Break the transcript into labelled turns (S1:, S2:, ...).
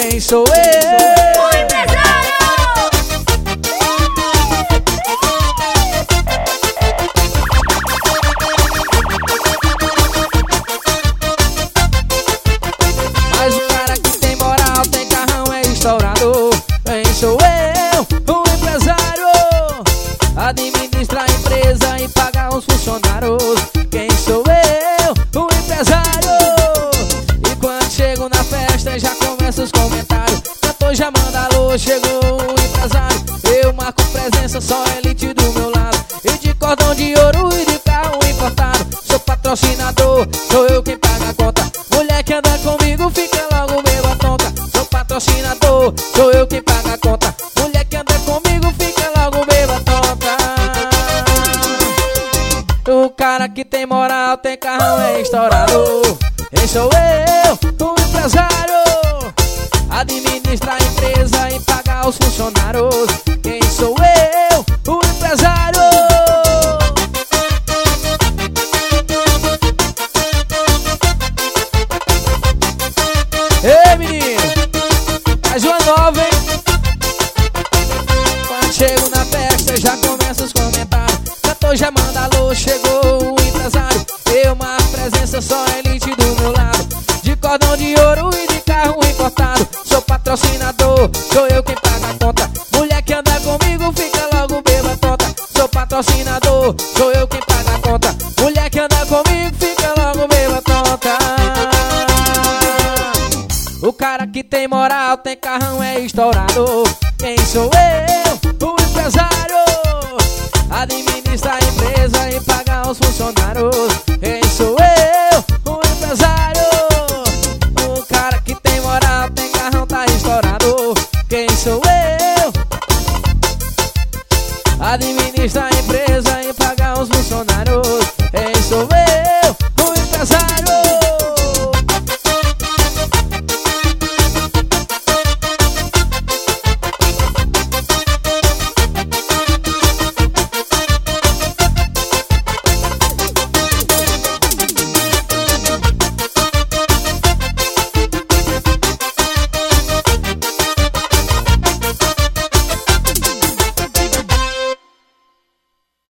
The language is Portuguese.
S1: Quem sou eu?
S2: O empresário!
S1: Mas o cara que tem moral, tem carrão, é estourado. Quem sou eu? O empresário. Administra a empresa e paga os funcionários. Quem sou eu? O empresário. E quando chego na festa já começa os comentários. Cantor já manda alô, chegou o empresário. Eu marco presença, só elite do meu lado. E de cordão de ouro e de carro importado. Sou patrocinador, sou eu quem paga a conta. Mulher que anda comigo fica logo beba tonta. Sou patrocinador, sou eu quem paga a conta. Mulher que anda comigo fica logo beba tonta. O cara que tem moral, tem carrão, é estourado. Quem sou eu? O empresário. Administra a empresa e paga os funcionários. Quem sou eu? O empresário. Ei, menino, mais uma nova, hein? Quando chego na festa já começa os comentários. Cantor já manda alô, chegou o empresário. Eu marco presença, só elite do meu lado. De cordão de ouro e de carro importado. Sou patrocinador, sou eu quem paga a conta. Mulher que anda comigo fica logo beba tonta. Sou patrocinador, sou eu quem paga a conta. Mulher que anda comigo fica logo beba tonta. O cara que tem moral, tem carrão, é estourado. Quem sou eu? O empresário. Administra a empresa e paga os funcionários. Quem sou eu? O empresário. O cara que tem moral, tem carrão, tá estourado. Quem sou eu? Administra a empresa e paga os funcionários.